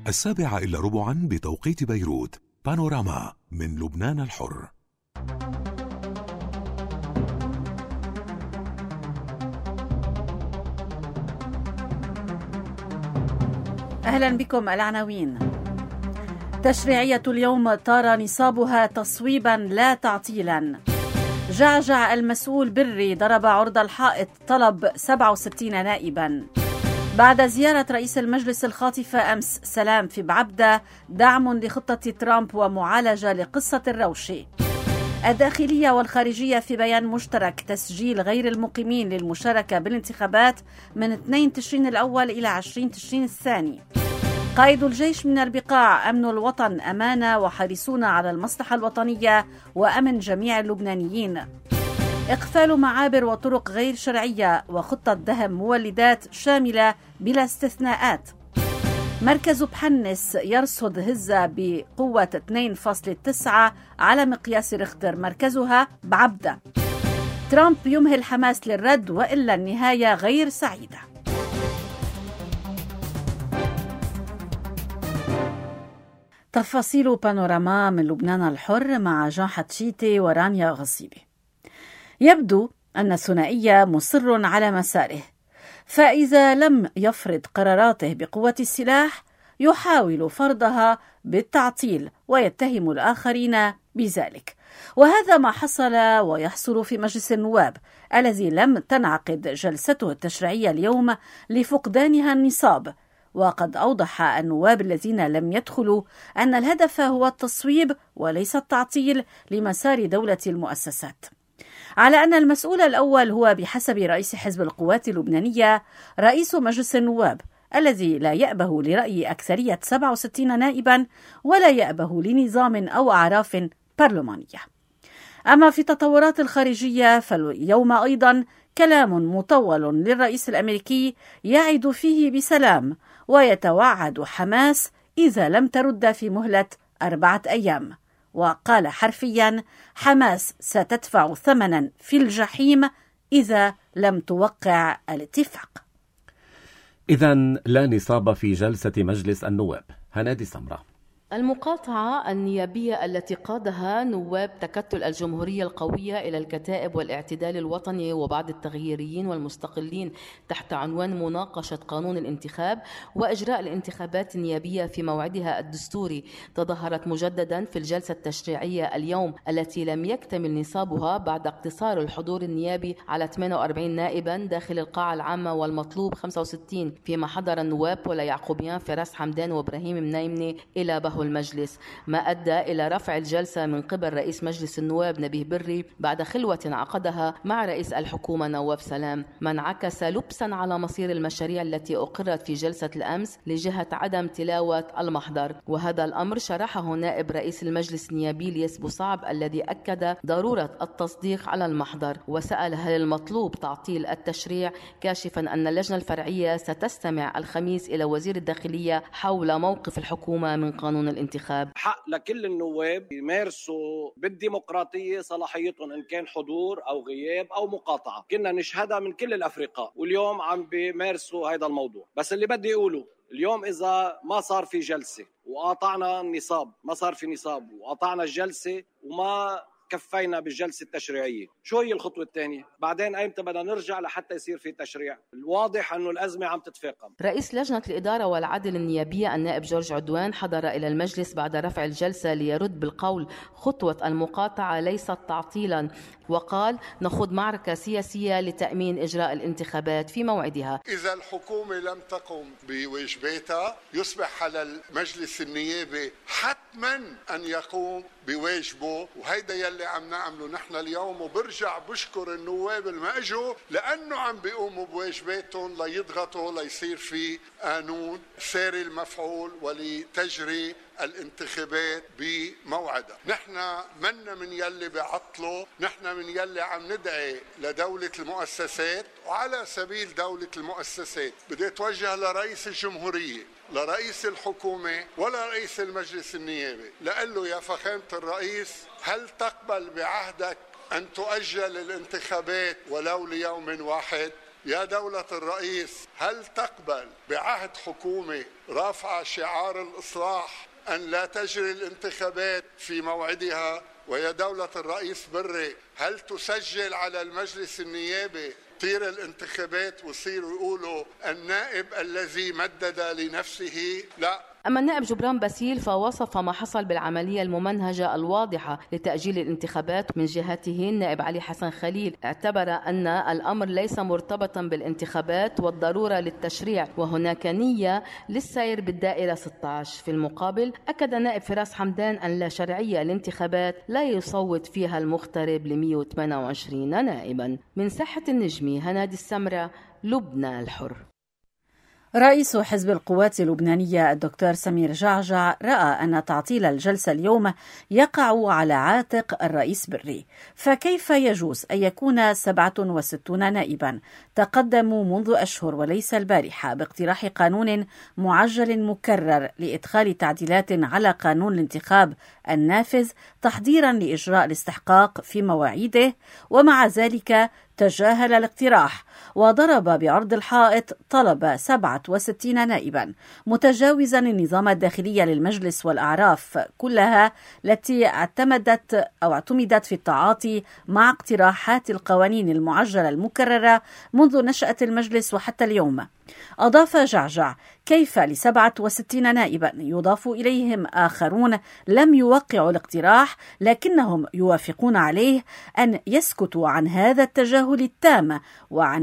7:15 بتوقيت بيروت. بانوراما من لبنان الحر. أهلا بكم. العناوين: تشريعية اليوم طار نصابها تصويبا لا تعطيلا. جعجع المسؤول بري ضرب عرض الحائط، طلب 67 نائبا. بعد زيارة رئيس المجلس الخاطفة أمس سلام في بعبدة، دعم لخطة ترامب ومعالجة لقصة الروشي. الداخلية والخارجية في بيان مشترك، تسجيل غير المقيمين للمشاركة بالانتخابات من 2 تشرين الأول إلى 20 تشرين الثاني. قائد الجيش من البقاع، أمن الوطن أمانة وحريصون على المصلحة الوطنية وأمن جميع اللبنانيين. إقفال معابر وطرق غير شرعية وخطة دهم مولدات شاملة بلا استثناءات. مركز بحنس يرصد هزة بقوة 2.9 على مقياس ريختر، مركزها بعبدة. ترامب يمهل حماس للرد وإلا النهاية غير سعيدة. تفاصيل بانوراما من لبنان الحر مع جان حتشيتي ورانيا غصيبي. يبدو أن الثنائية مصر على مساره، فإذا لم يفرض قراراته بقوة السلاح يحاول فرضها بالتعطيل ويتهم الآخرين بذلك، وهذا ما حصل ويحصل في مجلس النواب الذي لم تنعقد جلسته التشريعية اليوم لفقدانها النصاب. وقد أوضح النواب الذين لم يدخلوا أن الهدف هو التصويب وليس التعطيل لمسار دولة المؤسسات، على أن المسؤول الأول هو بحسب رئيس حزب القوات اللبنانية رئيس مجلس النواب الذي لا يأبه لرأي أكثرية 67 نائبا ولا يأبه لنظام أو أعراف برلمانية. أما في التطورات الخارجية فاليوم أيضا كلام مطول للرئيس الأمريكي يعد فيه بسلام ويتوعد حماس إذا لم ترد في مهلة 4 أيام، وقال حرفيا: حماس ستدفع ثمنا في الجحيم إذا لم توقع الاتفاق. إذن لا نصاب في جلسة مجلس النواب. هنادي سمرة. المقاطعة النيابية التي قادها نواب تكتل الجمهورية القوية إلى الكتائب والاعتدال الوطني وبعض التغييريين والمستقلين تحت عنوان مناقشة قانون الانتخاب وإجراء الانتخابات النيابية في موعدها الدستوري تظاهرت مجددا في الجلسة التشريعية اليوم التي لم يكتمل نصابها بعد اقتصار الحضور النيابي على 48 نائبا داخل القاعة العامة والمطلوب 65، فيما حضر النواب بولا يعقوبيان، فراس حمدان وإبراهيم منايمني إلى بهو المجلس، ما أدى إلى رفع الجلسة من قبل رئيس مجلس النواب نبيه بري بعد خلوة عقدها مع رئيس الحكومة نواف سلام، ما انعكس لبسا على مصير المشاريع التي أقرت في جلسة الأمس لجهة عدم تلاوة المحضر. وهذا الأمر شرحه نائب رئيس المجلس النيابي ليس بوصعب الذي أكد ضرورة التصديق على المحضر، وسأل هل المطلوب تعطيل التشريع، كاشفا أن اللجنة الفرعية ستستمع الخميس إلى وزير الداخلية حول موقف الحكومة من قانون الانتخاب. حق لكل النواب يمارسوا بالديمقراطية صلاحيتهم إن كان حضور أو غياب أو مقاطعة، كنا نشهدها من كل الأفرقاء واليوم عم بيمارسوا هذا الموضوع. بس اللي بدي أقوله اليوم، إذا ما صار في جلسة وقاطعنا النصاب، ما صار في نصاب وقاطعنا الجلسة وما كفينا بالجلسة التشريعية، شو هي الخطوة الثانية؟ بعدين أيمتى بدنا نرجع لحتى يصير في تشريع؟ الواضح أنه الأزمة عم تتفاقم. رئيس لجنة الإدارة والعدل النيابية النائب جورج عدوان حضر إلى المجلس بعد رفع الجلسة ليرد بالقول خطوة المقاطعة ليست تعطيلا، وقال: نخوض معركة سياسية لتأمين إجراء الانتخابات في موعدها. إذا الحكومة لم تقم بواجباتها يصبح على المجلس النيابي حتما أن يقوم بواجبه، وهيدا يلي عم نعمله نحن اليوم. وبرجع بشكر النواب اللي اجوا لأنه عم بيقوموا بواجباتهم ليضغطوا ليصير في قانون ساري المفعول ولتجري الانتخابات بموعدها. نحن منا من يلي بعطله، نحن من يلي عم ندعي لدولة المؤسسات. وعلى سبيل دولة المؤسسات بدي اتوجه لرئيس الجمهورية، لرئيس الحكومة ولا رئيس المجلس النيابي، لقل له: يا فخامة الرئيس، هل تقبل بعهدك أن تؤجل الانتخابات ولو ليوم واحد؟ يا دولة الرئيس، هل تقبل بعهد حكومة رافعة شعار الإصلاح أن لا تجري الانتخابات في موعدها؟ ويا دولة الرئيس بري، هل تسجل على المجلس النيابي طير الانتخابات ويصيروا يقولوا النائب الذي مدد لنفسه؟ لا. أما النائب جبران باسيل فوصف ما حصل بالعملية الممنهجة الواضحة لتأجيل الانتخابات. من جهته النائب علي حسن خليل اعتبر أن الأمر ليس مرتبطا بالانتخابات والضرورة للتشريع، وهناك نية للسير بالدائرة 16. في المقابل أكد نائب فراس حمدان أن لا شرعية الانتخابات لا يصوت فيها المغترب ل 128 نائبا. من ساحة النجمي، هنادي السمرة، لبنان الحر. رئيس حزب القوات اللبنانية الدكتور سمير جعجع رأى أن تعطيل الجلسة اليوم يقع على عاتق الرئيس بري، فكيف يجوز أن يكون 67 نائبا تقدموا منذ أشهر وليس البارحة باقتراح قانون معجل مكرر لإدخال تعديلات على قانون الانتخاب النافذ تحضيرا لإجراء الاستحقاق في مواعيده، ومع ذلك تجاهل الاقتراح وضرب بعرض الحائط طلب 67 نائبا، متجاوزا النظام الداخلي للمجلس والأعراف كلها التي اعتمدت في التعاطي مع اقتراحات القوانين المعجلة المكررة منذ نشأة المجلس وحتى اليوم. أضاف جعجع: كيف ل67 نائبا يضاف إليهم آخرون لم يوقعوا الاقتراح لكنهم يوافقون عليه أن يسكتوا عن هذا التجاهل التام وعن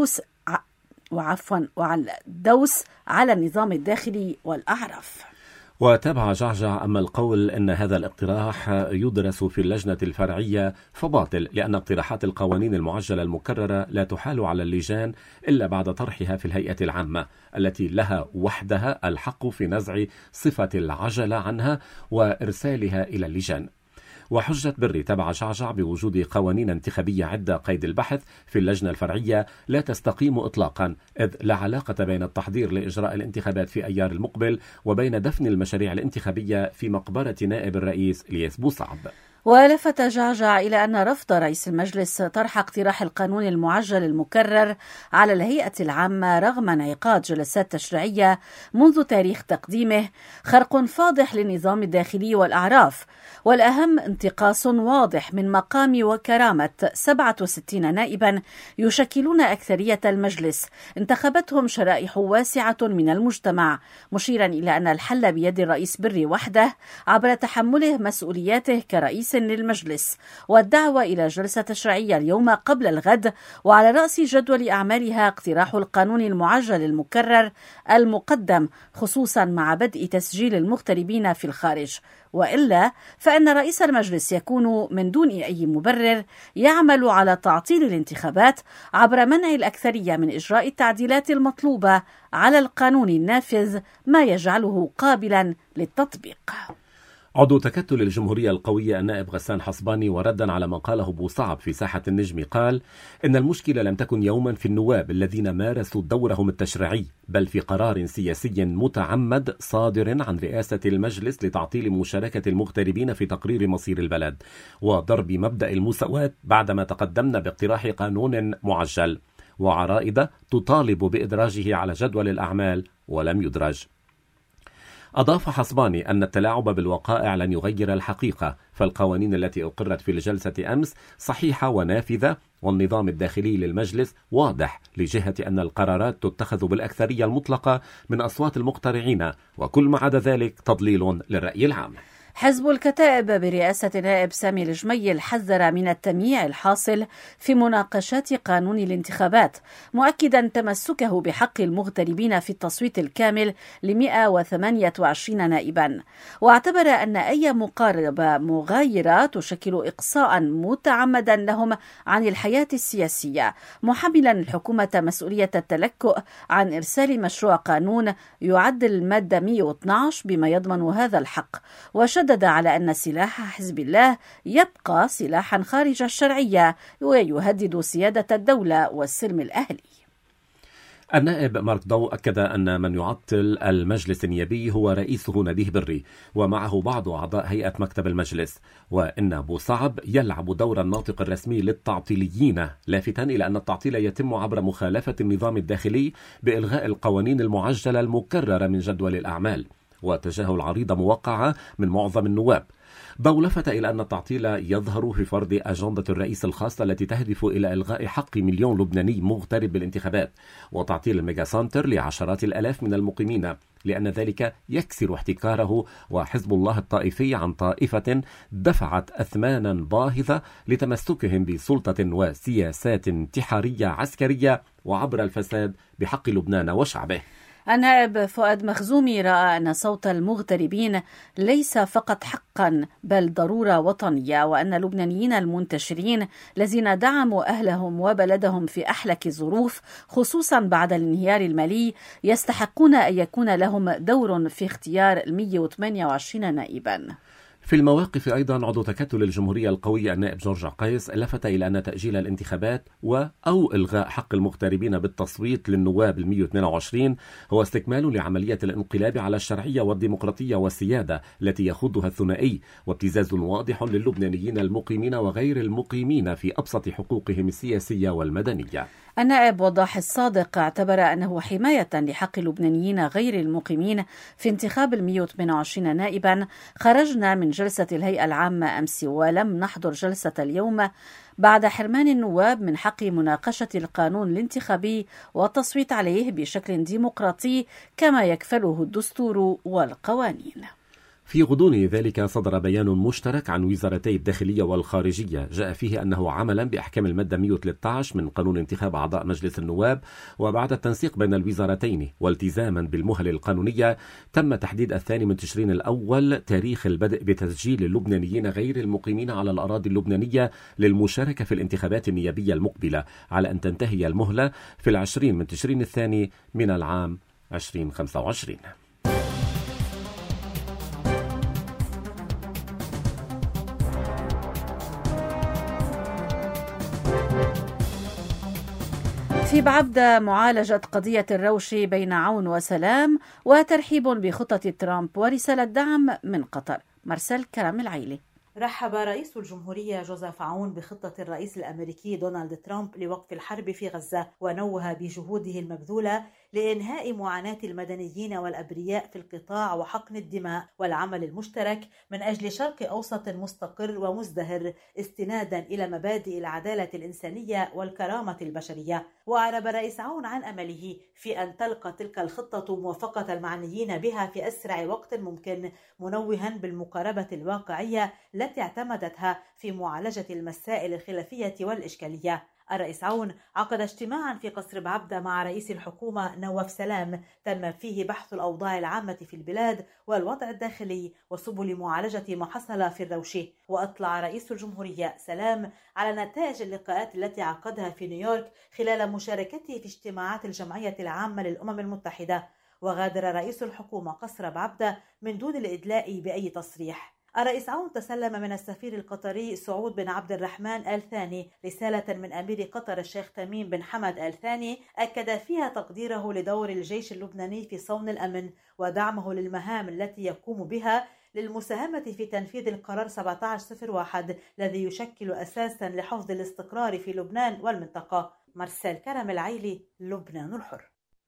الدوس على النظام الداخلي والأعراف. وتابع جعجع: أما القول أن هذا الاقتراح يدرس في اللجنة الفرعية فباطل، لأن اقتراحات القوانين المعجلة المكررة لا تحال على اللجان إلا بعد طرحها في الهيئة العامة التي لها وحدها الحق في نزع صفة العجلة عنها وإرسالها إلى اللجان. وحجة بري تبع جعجع بوجود قوانين انتخابية عدة قيد البحث في اللجنة الفرعية لا تستقيم إطلاقا، إذ لا علاقة بين التحضير لإجراء الانتخابات في أيار المقبل وبين دفن المشاريع الانتخابية في مقبرة نائب الرئيس إلياس بوصعب. ولفت جعجع إلى أن رفض رئيس المجلس طرح اقتراح القانون المعجل المكرر على الهيئة العامة رغم انعقاد جلسات تشريعية منذ تاريخ تقديمه خرق فاضح للنظام الداخلي والأعراف، والأهم انتقاص واضح من مقام وكرامة 67 نائبا يشكلون أكثرية المجلس انتخبتهم شرائح واسعة من المجتمع، مشيرا إلى أن الحل بيد الرئيس بري وحده عبر تحمله مسؤولياته كرئيس للمجلس والدعوة إلى جلسة تشريعية اليوم قبل الغد، وعلى رأس جدول أعمالها اقتراح القانون المعجل المكرر المقدم خصوصا مع بدء تسجيل المغتربين في الخارج، وإلا فإن رئيس المجلس يكون من دون أي مبرر يعمل على تعطيل الانتخابات عبر منع الأكثرية من إجراء التعديلات المطلوبة على القانون النافذ، ما يجعله قابلا للتطبيق. عضو تكتل الجمهورية القوية النائب غسان حصباني، وردا على ما قاله بوصعب في ساحة النجم، قال إن المشكلة لم تكن يوما في النواب الذين مارسوا دورهم التشريعي، بل في قرار سياسي متعمد صادر عن رئاسة المجلس لتعطيل مشاركة المغتربين في تقرير مصير البلد وضرب مبدأ المساواة بعدما تقدمنا باقتراح قانون معجل، وعرائد تطالب بإدراجه على جدول الأعمال ولم يدرج. أضاف حصباني أن التلاعب بالوقائع لن يغير الحقيقة، فالقوانين التي أقرت في الجلسة أمس صحيحة ونافذة، والنظام الداخلي للمجلس واضح لجهة أن القرارات تتخذ بالأكثرية المطلقة من أصوات المقترعين، وكل ما عدا ذلك تضليل للرأي العام. حزب الكتائب برئاسة نائب سامي الجميل حذر من التمييع الحاصل في مناقشات قانون الانتخابات، مؤكدا تمسكه بحق المغتربين في التصويت الكامل ل 128 نائبا، واعتبر أن أي مقاربة مغايرة تشكل إقصاء متعمدا لهم عن الحياة السياسية، محملا الحكومة مسؤولية التلكؤ عن إرسال مشروع قانون يعدل المادة 112 بما يضمن هذا الحق، وشدد على أن سلاح حزب الله يبقى سلاحا خارج الشرعية ويهدد سيادة الدولة والسلم الأهلي. النائب مارك ضو أكد أن من يعطل المجلس النيابي هو رئيسه نبيه بري ومعه بعض أعضاء هيئة مكتب المجلس، وإن بوصعب يلعب دور الناطق الرسمي للتعطيليين، لافتا إلى أن التعطيل يتم عبر مخالفة النظام الداخلي بإلغاء القوانين المعجلة المكررة من جدول الأعمال وتجاهل عريضة موقعة من معظم النواب. ضو لفت إلى أن التعطيل يظهر في فرض أجندة الرئيس الخاصة التي تهدف إلى إلغاء حق مليون لبناني مغترب بالانتخابات وتعطيل الميجا سنتر لعشرات الآلاف من المقيمين، لأن ذلك يكسر احتكاره وحزب الله الطائفي عن طائفة دفعت أثمانا باهظة لتمسكهم بسلطة وسياسات انتحارية عسكرية وعبر الفساد بحق لبنان وشعبه. النائب فؤاد مخزومي رأى أن صوت المغتربين ليس فقط حقا بل ضرورة وطنية، وأن اللبنانيين المنتشرين الذين دعموا أهلهم وبلدهم في أحلك الظروف خصوصا بعد الانهيار المالي يستحقون أن يكون لهم دور في اختيار 128 نائبا. في المواقف أيضا عضو تكتل الجمهورية القوية النائب جورج عقيس لفت إلى أن تأجيل الانتخابات أو إلغاء حق المغتربين بالتصويت للنواب 122 هو استكمال لعملية الانقلاب على الشرعية والديمقراطية والسيادة التي يخوضها الثنائي، وابتزاز واضح للبنانيين المقيمين وغير المقيمين في أبسط حقوقهم السياسية والمدنية. النائب وضاح الصادق اعتبر أنه حماية لحق اللبنانيين غير المقيمين في انتخاب 128 نائبا خرجنا من جلسة الهيئة العامة أمس ولم نحضر جلسة اليوم بعد حرمان النواب من حق مناقشة القانون الانتخابي والتصويت عليه بشكل ديمقراطي كما يكفله الدستور والقوانين. في غضون ذلك صدر بيان مشترك عن وزارتي الداخلية والخارجية جاء فيه أنه عملا بأحكام المادة 113 من قانون انتخاب أعضاء مجلس النواب وبعد التنسيق بين الوزارتين والتزاما بالمهل القانونية تم تحديد 2 تشرين الأول تاريخ البدء بتسجيل اللبنانيين غير المقيمين على الأراضي اللبنانية للمشاركة في الانتخابات النيابية المقبلة، على أن تنتهي المهلة في 20 تشرين الثاني من العام 2025. في بعبدة معالجة قضية الروش بين عون وسلام وترحيب بخطة ترامب ورسالة دعم من قطر. مرسل كرم العيلي. رحب رئيس الجمهورية جوزيف عون بخطة الرئيس الأمريكي دونالد ترامب لوقف الحرب في غزة، ونوه بجهوده المبذولة لإنهاء معاناة المدنيين والأبرياء في القطاع وحقن الدماء والعمل المشترك من أجل شرق أوسط مستقر ومزدهر استنادا إلى مبادئ العدالة الإنسانية والكرامة البشرية. وأعرب الرئيس عون عن أمله في أن تلقى تلك الخطة موافقة المعنيين بها في أسرع وقت ممكن، منوها بالمقاربة الواقعية التي اعتمدتها في معالجة المسائل الخلافية والإشكالية. الرئيس عون عقد اجتماعا في قصر بعبدة مع رئيس الحكومة نواف سلام تم فيه بحث الأوضاع العامة في البلاد والوضع الداخلي وسبل معالجة ما حصل في الروشة. وأطلع رئيس الجمهورية سلام على نتائج اللقاءات التي عقدها في نيويورك خلال مشاركته في اجتماعات الجمعية العامة للأمم المتحدة. وغادر رئيس الحكومة قصر بعبدة من دون الإدلاء بأي تصريح. الرئيس عون تسلم من السفير القطري سعود بن عبد الرحمن آل ثاني رسالة من أمير قطر الشيخ تميم بن حمد آل ثاني أكد فيها تقديره لدور الجيش اللبناني في صون الأمن ودعمه للمهام التي يقوم بها للمساهمة في تنفيذ القرار 1701 الذي يشكل أساسا لحفظ الاستقرار في لبنان والمنطقة. مرسل كرم العيلي، لبنان الحر.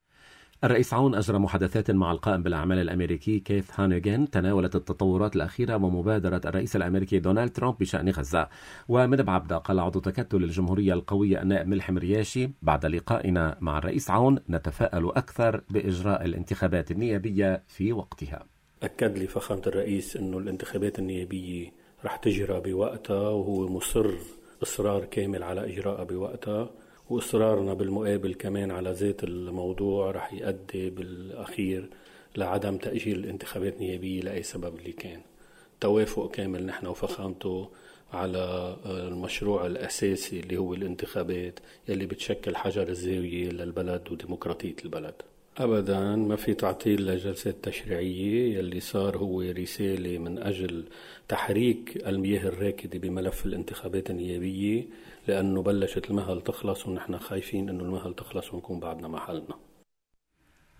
الرئيس عون أجرى محادثات مع القائم بالأعمال الأمريكي كيث هانيغان تناولت التطورات الأخيرة ومبادرة الرئيس الأمريكي دونالد ترامب بشأن غزة. ومن بعبدة قال عضو تكتل الجمهورية القوية النائب ملحم رياشي بعد لقائنا مع الرئيس عون نتفائل أكثر بإجراء الانتخابات النيابية في وقتها. أكد لي فخامة الرئيس أنه الانتخابات النيابية رح تجرى بوقتها، وهو مصر إصرار كامل على إجراءها بوقتها، وإصرارنا بالمقابل كمان على ذات الموضوع رح يؤدي بالأخير لعدم تأجيل الانتخابات النيابية لأي سبب اللي كان. توافق كامل نحن وفخامته على المشروع الأساسي اللي هو الانتخابات يلي بتشكل حجر الزاوية للبلد وديمقراطية البلد. أبدا ما في تعطيل لجلسات تشريعية، يلي صار هو رسالة من أجل تحريك المياه الراكدة بملف الانتخابات النيابية، لأنه بلشت المهل تخلص ونحن خايفين أنه المهل تخلص ونكون بعدنا محلنا.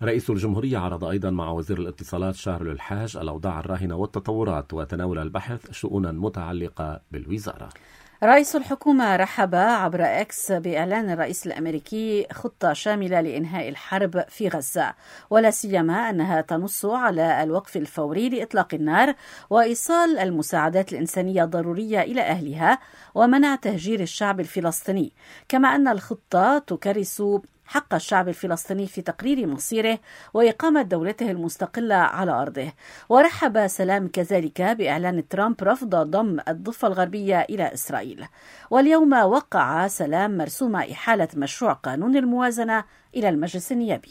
رئيس الجمهورية عرض أيضا مع وزير الاتصالات شارل الحاج الأوضاع الراهنة والتطورات، وتناول البحث شؤونا متعلقة بالوزارة. رئيس الحكومة رحب عبر إكس بإعلان الرئيس الأمريكي خطة شاملة لإنهاء الحرب في غزة، ولا سيما أنها تنص على الوقف الفوري لإطلاق النار وإيصال المساعدات الإنسانية الضرورية إلى أهلها ومنع تهجير الشعب الفلسطيني، كما أن الخطة تكرس حق الشعب الفلسطيني في تقرير مصيره وإقامة دولته المستقلة على أرضه. ورحب سلام كذلك بإعلان ترامب رفض ضم الضفة الغربية إلى إسرائيل. واليوم وقع سلام مرسوم إحالة مشروع قانون الموازنة إلى المجلس النيابي.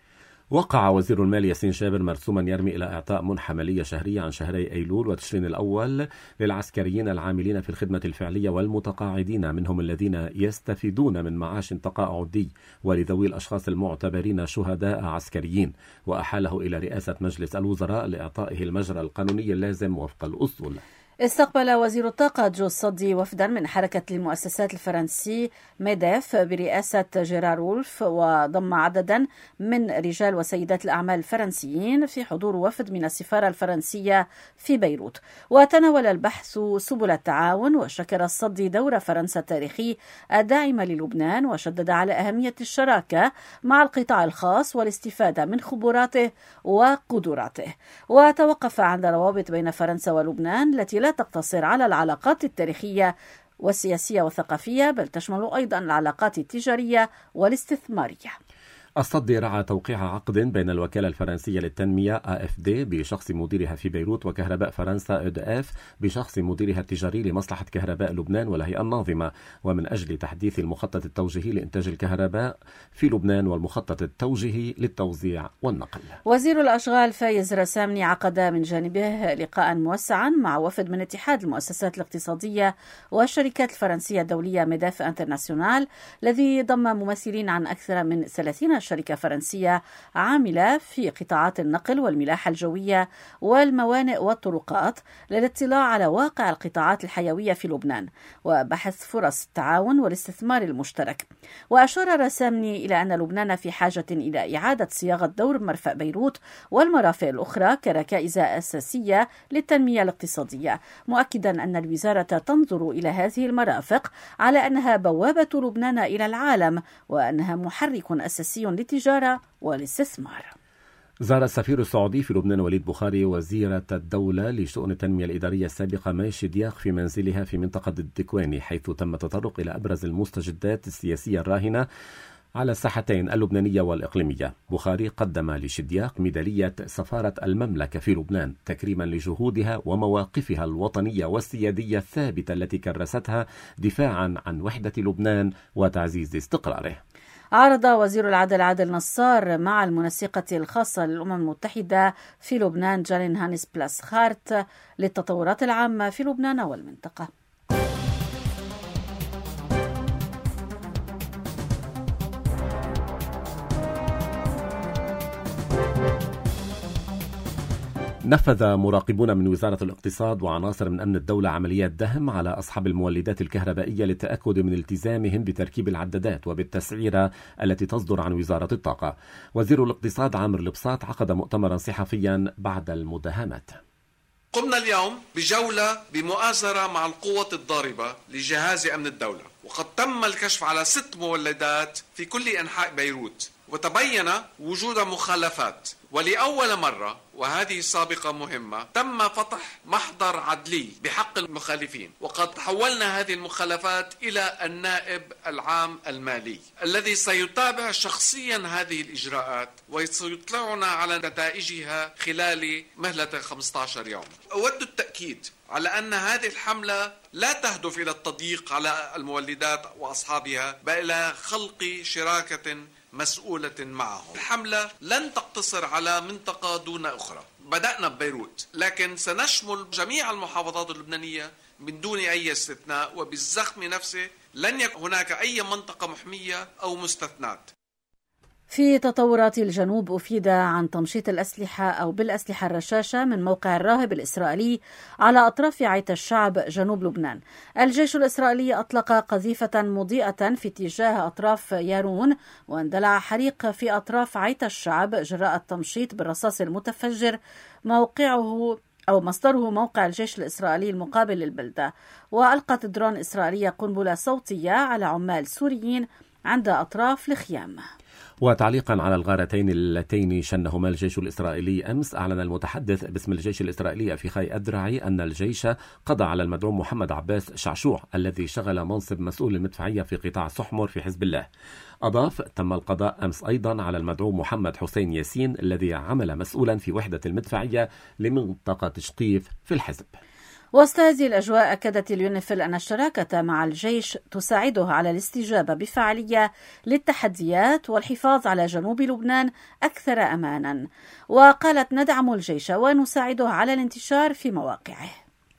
وقع وزير المال ياسين شابر مرسوما يرمي إلى إعطاء منحة مالية شهرية عن شهري أيلول وتشرين الأول للعسكريين العاملين في الخدمة الفعلية والمتقاعدين، منهم الذين يستفيدون من معاش تقاعدي، ولذوي الأشخاص المعتبرين شهداء عسكريين، وأحاله إلى رئاسة مجلس الوزراء لإعطائه المجرى القانوني اللازم وفق الأصول. استقبل وزير الطاقة جو الصدي وفدا من حركة المؤسسات الفرنسي ميديف برئاسة جيرار وولف، وضم عددا من رجال وسيدات الأعمال الفرنسيين في حضور وفد من السفارة الفرنسية في بيروت. وتناول البحث سبل التعاون، وشكر الصدي دور فرنسا التاريخي الداعم للبنان، وشدد على أهمية الشراكة مع القطاع الخاص والاستفادة من خبراته وقدراته. وتوقف عند روابط بين فرنسا ولبنان التي لا تقتصر على العلاقات التاريخية والسياسية والثقافية، بل تشمل أيضا العلاقات التجارية والاستثمارية. الصدي رعى توقيع عقد بين الوكالة الفرنسية للتنمية AFD بشخص مديرها في بيروت وكهرباء فرنسا EDF بشخص مديرها التجاري لمصلحة كهرباء لبنان والهيئة الناظمة، ومن أجل تحديث المخطط التوجيهي لإنتاج الكهرباء في لبنان والمخطط التوجيهي للتوزيع والنقل. وزير الأشغال فايز رسامني عقد من جانبه لقاء موسعا مع وفد من اتحاد المؤسسات الاقتصادية والشركات الفرنسية الدولية ميداف انترناسيونال، الذي ضم ممثلين عن أكثر من 30 شركة فرنسية عاملة في قطاعات النقل والملاحة الجوية والموانئ والطرقات، للاطلاع على واقع القطاعات الحيوية في لبنان وبحث فرص التعاون والاستثمار المشترك. وأشار رسامني إلى أن لبنان في حاجة إلى إعادة صياغة دور مرفأ بيروت والمرافق الأخرى كركائز أساسية للتنمية الاقتصادية، مؤكدا أن الوزارة تنظر إلى هذه المرافق على أنها بوابة لبنان إلى العالم، وأنها محرك أساسي للتجارة والاستثمار. زار السفير السعودي في لبنان وليد بخاري وزيرة الدولة لشؤون التنمية الإدارية السابقة مي شدياق في منزلها في منطقة الدكواني، حيث تم التطرق إلى أبرز المستجدات السياسية الراهنة على الساحتين اللبنانية والإقليمية. بخاري قدم لشدياق ميدالية سفارة المملكة في لبنان تكريما لجهودها ومواقفها الوطنية والسيادية الثابتة التي كرستها دفاعا عن وحدة لبنان وتعزيز استقراره. عرض وزير العدل عادل نصار مع المنسقة الخاصة للأمم المتحدة في لبنان جالين هانيس بلاسخارت للتطورات العامة في لبنان والمنطقة. نفذ مراقبون من وزارة الاقتصاد وعناصر من أمن الدولة عمليات دهم على أصحاب المولدات الكهربائية للتأكد من التزامهم بتركيب العدادات وبالتسعيرة التي تصدر عن وزارة الطاقة. وزير الاقتصاد عامر البساط عقد مؤتمرا صحفيا بعد المداهمات. قمنا اليوم بجولة بمؤازرة مع القوة الضاربة لجهاز أمن الدولة، وقد تم الكشف على 6 مولدات في كل أنحاء بيروت، وتبين وجود مخالفات. ولأول مرة، وهذه سابقة مهمة، تم فتح محضر عدلي بحق المخالفين، وقد حولنا هذه المخالفات إلى النائب العام المالي الذي سيتابع شخصيا هذه الإجراءات وسيطلعنا على نتائجها خلال مهلة 15 يوم. أود التأكيد على أن هذه الحملة لا تهدف إلى التضييق على المولدات وأصحابها، بل إلى خلق شراكة مسؤولة معهم. الحملة لن تقتصر على منطقة دون أخرى. بدأنا ببيروت، لكن سنشمل جميع المحافظات اللبنانية من دون أي استثناء، وبالزخم نفسه لن يكن هناك أي منطقة محمية أو مستثنات. في تطورات الجنوب أفيد عن تمشيط الأسلحة أو بالأسلحة الرشاشة من موقع الراهب الإسرائيلي على أطراف عيت الشعب جنوب لبنان. الجيش الإسرائيلي أطلق قذيفة مضيئة في اتجاه أطراف يارون، واندلع حريق في أطراف عيت الشعب جراء التمشيط بالرصاص المتفجر. مصدره موقع الجيش الإسرائيلي المقابل للبلدة. وألقت درون إسرائيلية قنبلة صوتية على عمال سوريين عند أطراف الخيام. وتعليقا على الغارتين اللتين شنهما الجيش الإسرائيلي أمس، أعلن المتحدث باسم الجيش الإسرائيلي أفيخاي أدرعي أن الجيش قضى على المدعوم محمد عباس شعشوع الذي شغل منصب مسؤول المدفعية في قطاع سحمر في حزب الله. أضاف: تم القضاء أمس أيضا على المدعوم محمد حسين ياسين الذي عمل مسؤولا في وحدة المدفعية لمنطقة شقيف في الحزب. وسط هذه الأجواء أكدت اليونيفيل أن الشراكة مع الجيش تساعده على الاستجابة بفعالية للتحديات والحفاظ على جنوب لبنان أكثر أمانا. وقالت: ندعم الجيش ونساعده على الانتشار في مواقعه.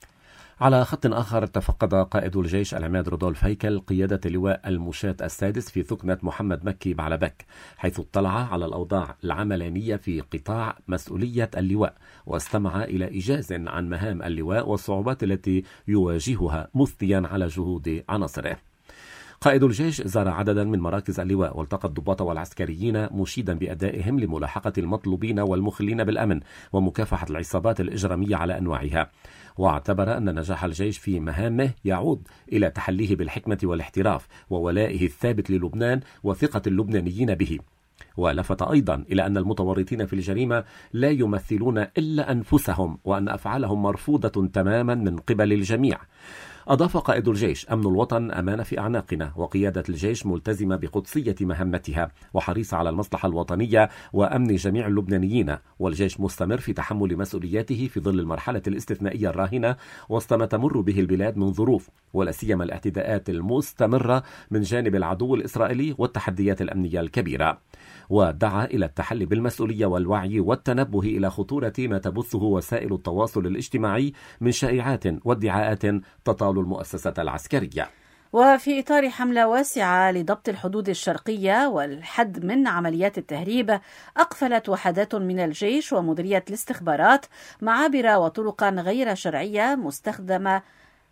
على خط آخر، تفقد قائد الجيش العماد رودولف هيكل قيادة لواء المشاة السادس في ثكنة محمد مكي بعلبك، حيث اطلع على الأوضاع العملانية في قطاع مسؤولية اللواء، واستمع إلى إيجاز عن مهام اللواء والصعوبات التي يواجهها، مثنيا على جهود عناصره. قائد الجيش زار عددا من مراكز اللواء والتقى الضباط والعسكريين، مشيدا بأدائهم لملاحقة المطلوبين والمخلين بالأمن ومكافحة العصابات الإجرامية على أنواعها. واعتبر أن نجاح الجيش في مهامه يعود إلى تحليه بالحكمة والاحتراف وولائه الثابت للبنان وثقة اللبنانيين به. ولفت أيضا إلى أن المتورطين في الجريمة لا يمثلون إلا أنفسهم، وأن أفعالهم مرفوضة تماما من قبل الجميع. أضاف قائد الجيش: أمن الوطن أمانة في أعناقنا، وقيادة الجيش ملتزمة بقدسية مهمتها وحريصة على المصلحة الوطنية وأمن جميع اللبنانيين، والجيش مستمر في تحمل مسؤولياته في ظل المرحلة الاستثنائية الراهنة وسط ما تمر به البلاد من ظروف، ولا سيما الاعتداءات المستمرة من جانب العدو الإسرائيلي والتحديات الأمنية الكبيرة. ودعا إلى التحلي بالمسؤولية والوعي والتنبه إلى خطورة ما تبثه وسائل التواصل الاجتماعي من شائعات وادعاءات تطال المؤسسة العسكرية. وفي إطار حملة واسعة لضبط الحدود الشرقية والحد من عمليات التهريب، أقفلت وحدات من الجيش ومديرية الاستخبارات معابر وطرقا غير شرعية مستخدمة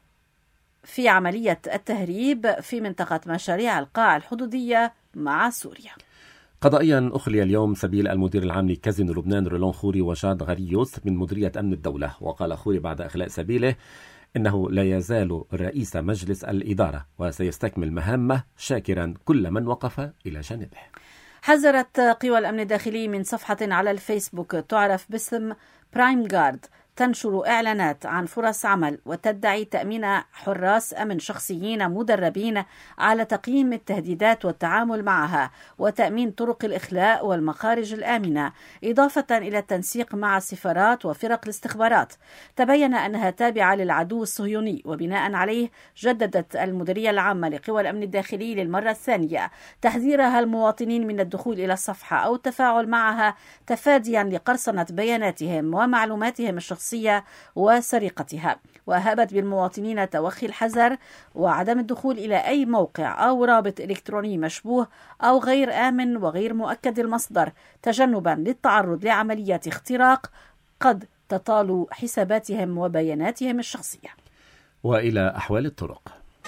في عملية التهريب في منطقة مشاريع القاع الحدودية مع سوريا. قضائيا أخلي اليوم سبيل المدير العام لكازينو لبنان رولون خوري وجاد غريوس من مديرية أمن الدولة. وقال خوري بعد إخلاء سبيله إنه لا يزال رئيس مجلس الإدارة وسيستكمل مهامه، شاكرا كل من وقف إلى جانبه. حذرت قوى الأمن الداخلي من صفحة على الفيسبوك تعرف باسم برايم جارد تنشر إعلانات عن فرص عمل وتدعي تأمين حراس أمن شخصيين مدربين على تقييم التهديدات والتعامل معها وتأمين طرق الإخلاء والمخارج الآمنة، إضافة إلى التنسيق مع السفارات وفرق الاستخبارات. تبين أنها تابعة للعدو الصهيوني، وبناء عليه جددت المديرية العامة لقوى الأمن الداخلي للمرة الثانية تحذيرها المواطنين من الدخول إلى الصفحة أو التفاعل معها، تفاديا لقرصنة بياناتهم ومعلوماتهم الشخصية وسرقتها. وهبت بالمواطنين توخي الحذر وعدم الدخول إلى أي موقع أو رابط إلكتروني مشبوه أو غير آمن وغير مؤكد المصدر، تجنبا للتعرض لعمليات اختراق قد تطال حساباتهم وبياناتهم الشخصية. وإلى أحوال الطرق.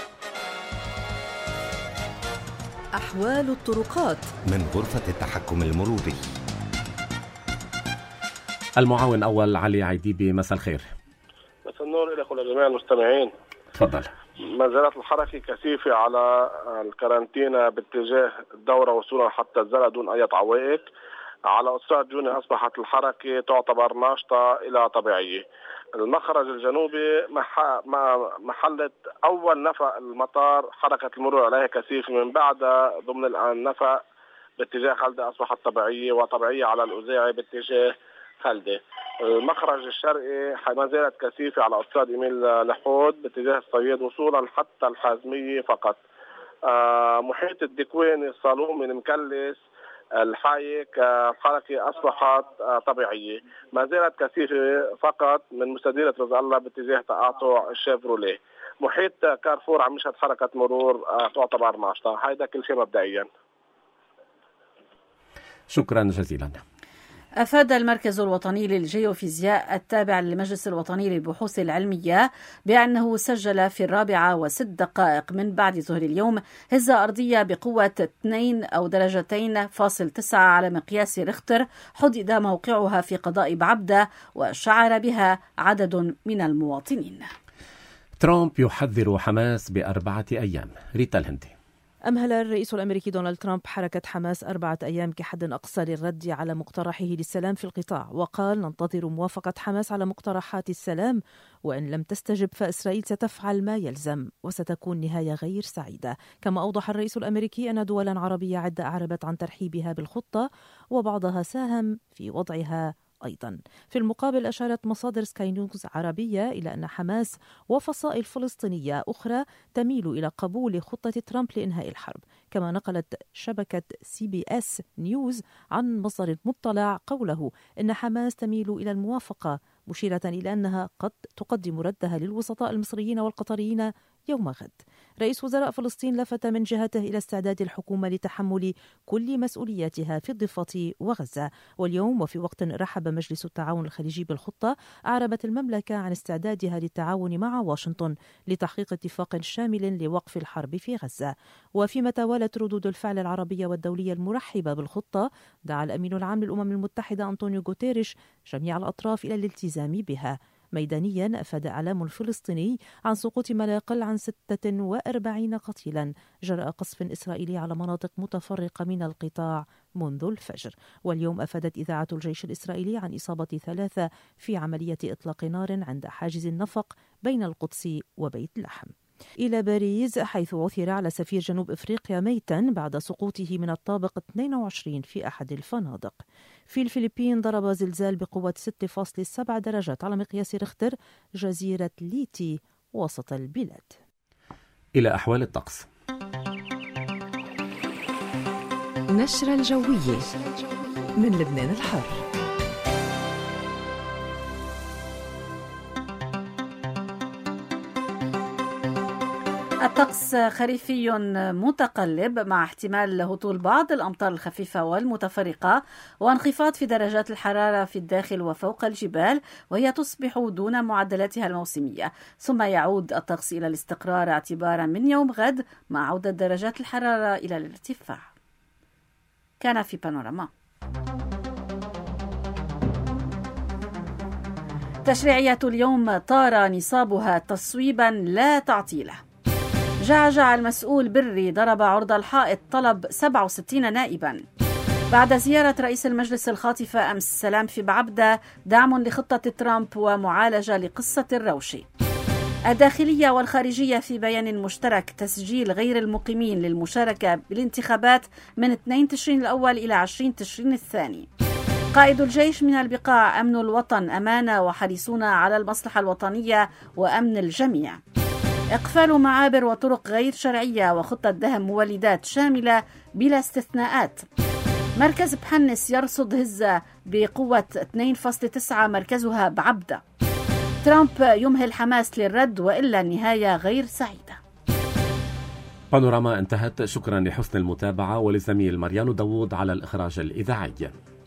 أحوال الطرقات من غرفة التحكم المروري. المعاون أول علي عيديبي، مساء الخير. مساء النور لك ولجميع المستمعين. تفضل. ما زالت الحركة كثيفة على الكارانتينا باتجاه الدورة وصولا حتى الزرع دون أي عوائق. على أسرع جوني أصبحت الحركة تعتبر ناشطة إلى طبيعية. المخرج الجنوبي محلة أول نفق المطار حركة المرور عليها كثيفة، من بعد ضمن النفق باتجاه خلدة أصبحت طبيعية، وطبيعية على الأوزاعي باتجاه خلدة. المخرج الشرقي ما زالت كثيفة على أستاذ إيميل لحود باتجاه الصياد وصولا حتى الحازمية فقط. محيط الدكوين، الصالون، من مكلس، الحايك، الحركة أصبحت طبيعية. ما زالت كثيفة فقط من مستديرة رضا الله باتجاه تقاطع الشيفروليه. محيط كارفور عم يشهد حركة مرور تعتبر ناشطة. هيدا كل شيء مبدئيا. شكرا جزيلا. أفاد المركز الوطني للجيوفيزياء التابع للمجلس الوطني للبحوث العلمية بأنه سجل في 4:06 من بعد ظهر اليوم هزة أرضية بقوة 2 أو درجتين.9 على مقياس ريختر حدد موقعها في قضاء بعبدة وشعر بها عدد من المواطنين. ترامب يحذر حماس ب4 أيام. ريتا الهندي. أمهل الرئيس الأمريكي دونالد ترامب حركة حماس 4 أيام كحد أقصى للرد على مقترحه للسلام في القطاع، وقال: ننتظر موافقة حماس على مقترحات السلام، وإن لم تستجب فإسرائيل ستفعل ما يلزم وستكون نهاية غير سعيدة. كما أوضح الرئيس الأمريكي أن دولا عربية عدة أعربت عن ترحيبها بالخطة وبعضها ساهم في وضعها أيضا. في المقابل أشارت مصادر سكاي نيوز عربية إلى أن حماس وفصائل فلسطينية أخرى تميل إلى قبول خطة ترامب لإنهاء الحرب. كما نقلت شبكة CBS نيوز عن مصدر مطلع قوله إن حماس تميل إلى الموافقة، مشيرة إلى أنها قد تقدم ردها للوسطاء المصريين والقطريين يوم غد. رئيس وزراء فلسطين لفت من جهته إلى استعداد الحكومة لتحمل كل مسؤولياتها في الضفة وغزة. واليوم وفي وقت رحب مجلس التعاون الخليجي بالخطة، أعربت المملكة عن استعدادها للتعاون مع واشنطن لتحقيق اتفاق شامل لوقف الحرب في غزة. وفيما توالت ردود الفعل العربية والدولية المرحبة بالخطة، دعا الأمين العام للأمم المتحدة أنطونيو غوتيريش جميع الأطراف إلى الالتزام بها. ميدانيا أفاد إعلام فلسطيني عن سقوط ما لا يقل عن 46 قتيلا جراء قصف إسرائيلي على مناطق متفرقة من القطاع منذ الفجر. واليوم أفادت إذاعة الجيش الإسرائيلي عن إصابة 3 في عملية إطلاق نار عند حاجز النفق بين القدس وبيت لحم. إلى باريس، حيث عثر على سفير جنوب إفريقيا ميتا بعد سقوطه من الطابق 22 في أحد الفنادق. في الفلبين ضرب زلزال بقوة 6.7 درجات على مقياس ريختر جزيرة ليتي وسط البلاد. إلى أحوال الطقس. نشرة الجوية من لبنان الحر. الطقس خريفي متقلب مع احتمال هطول بعض الأمطار الخفيفة والمتفرقة وانخفاض في درجات الحرارة في الداخل وفوق الجبال، وهي تصبح دون معدلاتها الموسمية، ثم يعود الطقس إلى الاستقرار اعتبارا من يوم غد مع عودة درجات الحرارة إلى الارتفاع. كان في بانوراما. تشريعية اليوم طار نصابها تصويبا لا تعطيله. جعجع المسؤول بري ضرب عرض الحائط، طلب 67 نائبا. بعد زيارة رئيس المجلس الخاطفة أمس السلام في بعبدة، دعم لخطة ترامب ومعالجة لقصة الروشي. الداخلية والخارجية في بيان مشترك تسجيل غير المقيمين للمشاركة بالانتخابات من 2 تشرين الأول إلى 20 تشرين الثاني. قائد الجيش من البقاع: أمن الوطن أمانة وحريصون على المصلحة الوطنية وأمن الجميع. إقفال معابر وطرق غير شرعية وخطة دهم مولدات شاملة بلا استثناءات. مركز بحنس يرصد هزة بقوة 2.9 مركزها بعبدة. ترامب يمهل حماس للرد وإلا النهاية غير سعيدة. بانوراما انتهت. شكرا لحسن المتابعة ولزميل مريان داوود على الإخراج الإذاعي.